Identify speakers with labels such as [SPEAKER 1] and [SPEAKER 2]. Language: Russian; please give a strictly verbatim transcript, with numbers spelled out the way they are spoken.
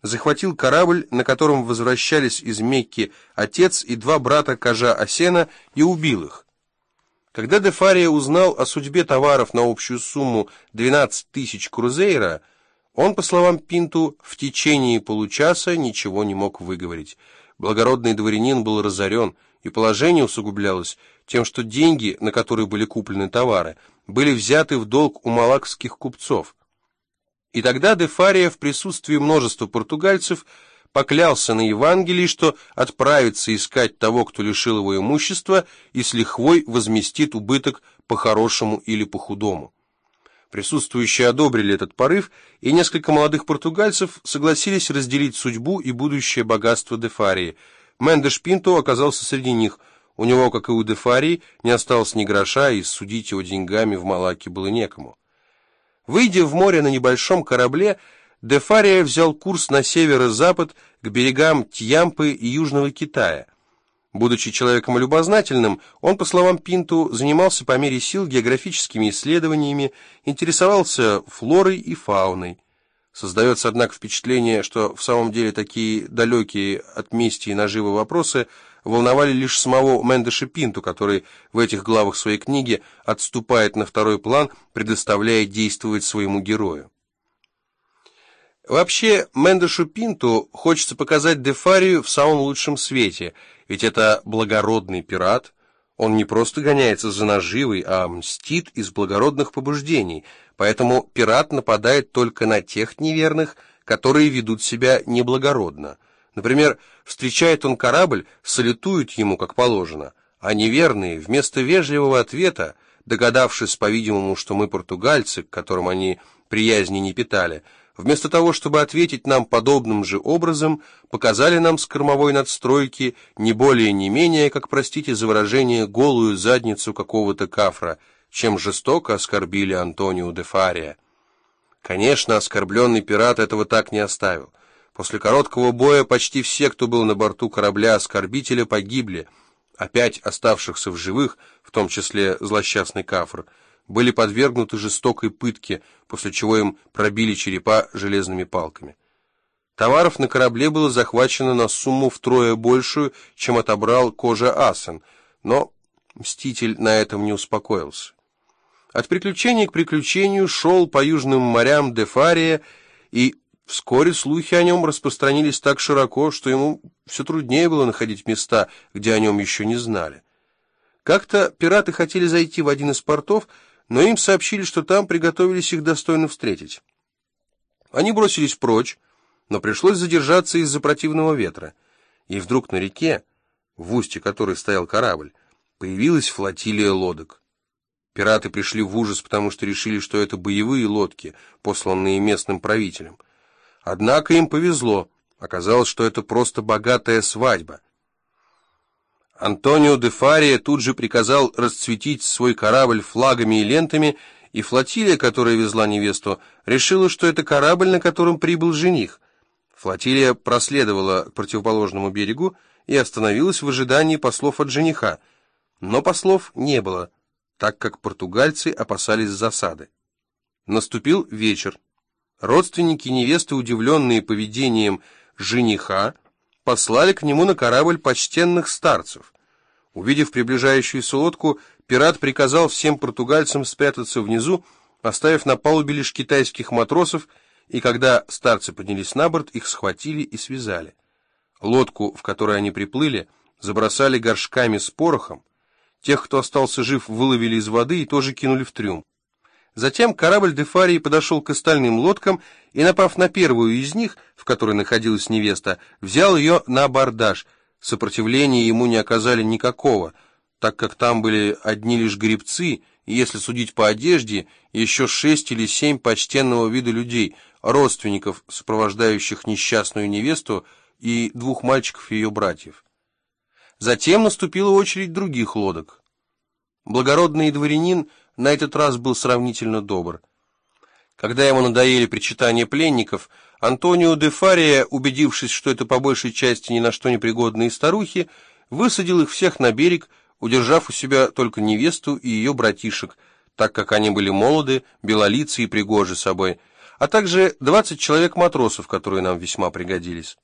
[SPEAKER 1] захватил корабль, на котором возвращались из Мекки отец и два брата Кажа Асена, и убил их. Когда де Фария узнал о судьбе товаров на общую сумму двенадцать тысяч крузейра, он, по словам Пинту, в течение получаса ничего не мог выговорить. Благородный дворянин был разорен, и положение усугублялось тем, что деньги, на которые были куплены товары, были взяты в долг у малакских купцов. И тогда де Фария в присутствии множества португальцев поклялся на Евангелии, что отправится искать того, кто лишил его имущества, и с лихвой возместит убыток по-хорошему или по-худому. Присутствующие одобрили этот порыв, и несколько молодых португальцев согласились разделить судьбу и будущее богатство де Фарии. Мендеш Пинто оказался среди них. У него, как и у де Фарии, не осталось ни гроша, и судить его деньгами в Малакке было некому. Выйдя в море на небольшом корабле, де Фария взял курс на северо-запад к берегам Тьямпы и Южного Китая. Будучи человеком любознательным, он, по словам Пинту, занимался по мере сил географическими исследованиями, интересовался флорой и фауной. Создается, однако, впечатление, что в самом деле такие далекие от мести и наживы вопросы волновали лишь самого Мендеша Пинту, который в этих главах своей книги отступает на второй план, предоставляя действовать своему герою. Вообще, Мендешу Пинту хочется показать де Фарию в самом лучшем свете, ведь это благородный пират. Он не просто гоняется за наживой, а мстит из благородных побуждений, поэтому пират нападает только на тех неверных, которые ведут себя неблагородно. Например, встречает он корабль, салютует ему, как положено, а неверные, вместо вежливого ответа, догадавшись, по-видимому, что мы португальцы, к которым они приязни не питали, вместо того, чтобы ответить нам подобным же образом, показали нам с кормовой надстройки не более не менее, как, простите за выражение, голую задницу какого-то кафра, чем жестоко оскорбили Антонио де Фария. Конечно, оскорбленный пират этого так не оставил. После короткого боя почти все, кто был на борту корабля-оскорбителя, погибли, а пять оставшихся в живых, в том числе злосчастный кафр, были подвергнуты жестокой пытке, после чего им пробили черепа железными палками. Товаров на корабле было захвачено на сумму втрое большую, чем отобрал Кожа Асен, но мститель на этом не успокоился. От приключения к приключению шел по южным морям де Фария, и вскоре слухи о нем распространились так широко, что ему все труднее было находить места, где о нем еще не знали. Как-то пираты хотели зайти в один из портов, но им сообщили, что там приготовились их достойно встретить. Они бросились прочь, но пришлось задержаться из-за противного ветра, и вдруг на реке, в устье которой стоял корабль, появилась флотилия лодок. Пираты пришли в ужас, потому что решили, что это боевые лодки, посланные местным правителем. Однако им повезло, оказалось, что это просто богатая свадьба. Антонио де Фария тут же приказал расцветить свой корабль флагами и лентами, и флотилия, которая везла невесту, решила, что это корабль, на котором прибыл жених. Флотилия проследовала к противоположному берегу и остановилась в ожидании послов от жениха, но послов не было, так как португальцы опасались засады. Наступил вечер. Родственники невесты, удивленные поведением жениха, послали к нему на корабль почтенных старцев. Увидев приближающуюся лодку, пират приказал всем португальцам спрятаться внизу, оставив на палубе лишь китайских матросов, и когда старцы поднялись на борт, их схватили и связали. Лодку, в которой они приплыли, забросали горшками с порохом. Тех, кто остался жив, выловили из воды и тоже кинули в трюм. Затем корабль де Фарии подошел к остальным лодкам и, напав на первую из них, в которой находилась невеста, взял ее на абордаж. Сопротивления ему не оказали никакого, так как там были одни лишь гребцы, и, если судить по одежде, еще шесть или семь почтенного вида людей, родственников, сопровождающих несчастную невесту, и двух мальчиков ее братьев. Затем наступила очередь других лодок. Благородный дворянин на этот раз был сравнительно добр. Когда ему надоели причитания пленников, Антонио де Фария, убедившись, что это по большей части ни на что не пригодные старухи, высадил их всех на берег, удержав у себя только невесту и ее братишек, так как они были молоды, белолицы и пригожи собой, а также двадцать человек-матросов, которые нам весьма пригодились.